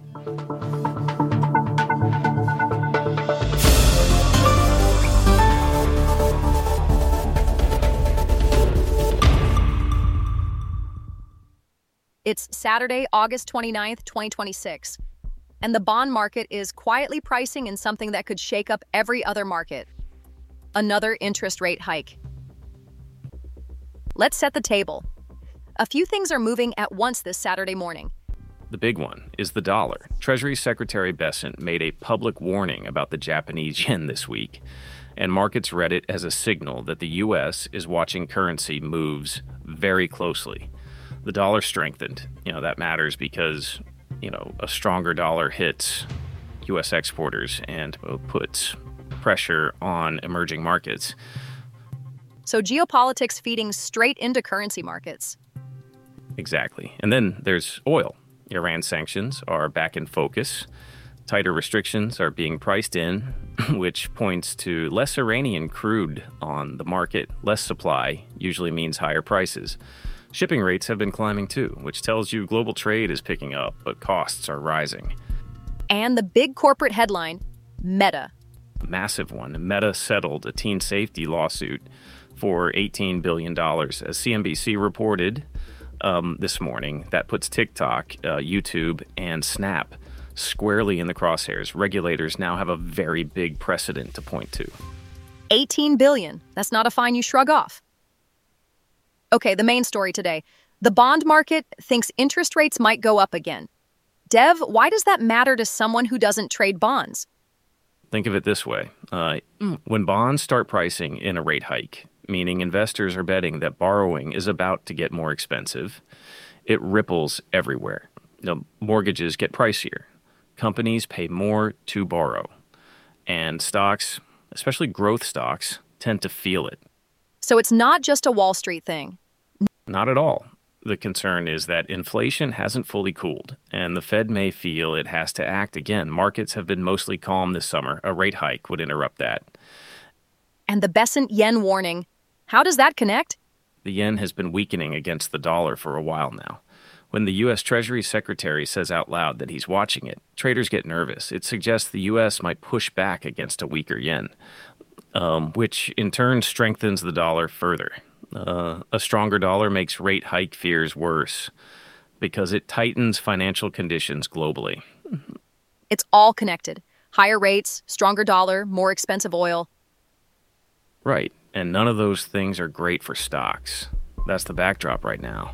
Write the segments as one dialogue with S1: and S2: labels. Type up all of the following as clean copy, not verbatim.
S1: It's Saturday, August 29th, 2026, and the bond market is quietly pricing in something that could shake up every other market: another interest rate hike. Let's set the table. A few things are moving at once this Saturday morning.
S2: The big one is the dollar. Treasury Secretary Bessent made a public warning about the Japanese yen this week, and markets read it as a signal that the U.S. is watching currency moves very closely. The dollar strengthened. That matters because, a stronger dollar hits U.S. exporters and puts pressure on emerging markets.
S1: So geopolitics feeding straight into currency markets.
S2: Exactly. And then there's oil. Iran sanctions are back in focus. Tighter restrictions are being priced in, which points to less Iranian crude on the market. Less supply usually means higher prices. Shipping rates have been climbing too, which tells you global trade is picking up, but costs are rising.
S1: And the big corporate headline, Meta.
S2: Massive one. Meta settled a teen safety lawsuit for $18 billion. As CNBC reported this morning, that puts TikTok, YouTube, and Snap squarely in the crosshairs. Regulators now have a very big precedent to point to.
S1: $18 billion. That's not a fine you shrug off. Okay, the main story today. The bond market thinks interest rates might go up again. Dev, why does that matter to someone who doesn't trade bonds?
S2: Think of it this way. When bonds start pricing in a rate hike, meaning investors are betting that borrowing is about to get more expensive, it ripples everywhere. Mortgages get pricier. Companies pay more to borrow. And stocks, especially growth stocks, tend to feel it.
S1: So it's not just a Wall Street thing.
S2: Not at all. The concern is that inflation hasn't fully cooled, and the Fed may feel it has to act again. Markets have been mostly calm this summer. A rate hike would interrupt that.
S1: And the Bessent yen warning, how does that connect?
S2: The yen has been weakening against the dollar for a while now. When the U.S. Treasury Secretary says out loud that he's watching it, traders get nervous. It suggests the U.S. might push back against a weaker yen, which in turn strengthens the dollar further. A stronger dollar makes rate hike fears worse because it tightens financial conditions globally.
S1: It's all connected. Higher rates, stronger dollar, more expensive oil.
S2: Right, and none of those things are great for stocks. That's the backdrop right now.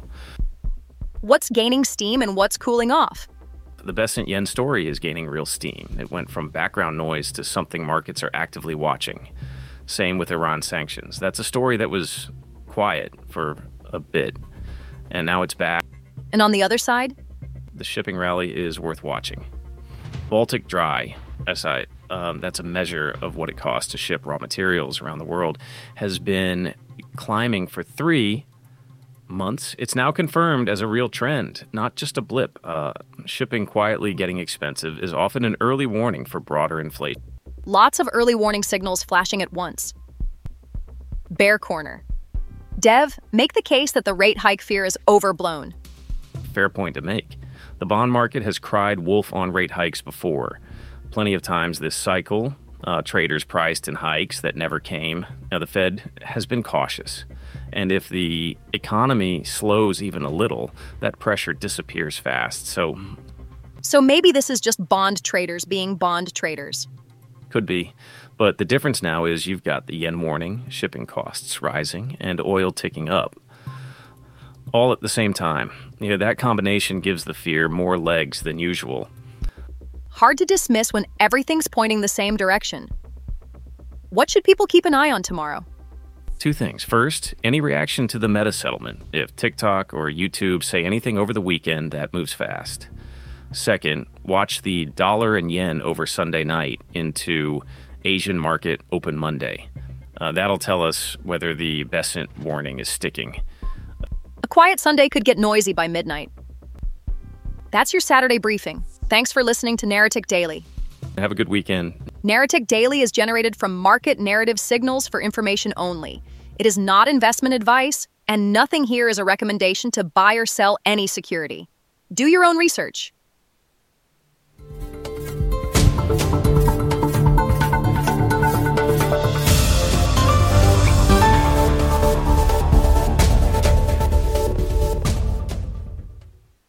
S1: What's gaining steam and what's cooling off?
S2: The Bessent yen story is gaining real steam. It went from background noise to something markets are actively watching. Same with Iran sanctions. That's a story that was quiet for a bit, and now it's back.
S1: And on the other side?
S2: The shipping rally is worth watching. Baltic Dry, that's a measure of what it costs to ship raw materials around the world, has been climbing for 3 months. It's now confirmed as a real trend, not just a blip. Shipping quietly getting expensive is often an early warning for broader inflation.
S1: Lots of early warning signals flashing at once. Bear corner. Dev, make the case that the rate hike fear is overblown.
S2: Fair point to make. The bond market has cried wolf on rate hikes before. Plenty of times this cycle, traders priced in hikes that never came. Now, the Fed has been cautious. And if the economy slows even a little, that pressure disappears fast. So
S1: maybe this is just bond traders being bond traders.
S2: Could be. But the difference now is you've got the yen warning, shipping costs rising, and oil ticking up. All at the same time. That combination gives the fear more legs than usual.
S1: Hard to dismiss when everything's pointing the same direction. What should people keep an eye on tomorrow?
S2: 2 things. First, any reaction to the Meta settlement. If TikTok or YouTube say anything over the weekend, that moves fast. Second, watch the dollar and yen over Sunday night into Asian market open Monday. That'll tell us whether the Bessent warning is sticking.
S1: A quiet Sunday could get noisy by midnight. That's your Saturday briefing. Thanks for listening to Narrative Daily.
S2: Have a good weekend.
S1: Narrative Daily is generated from market narrative signals for information only. It is not investment advice, and nothing here is a recommendation to buy or sell any security. Do your own research.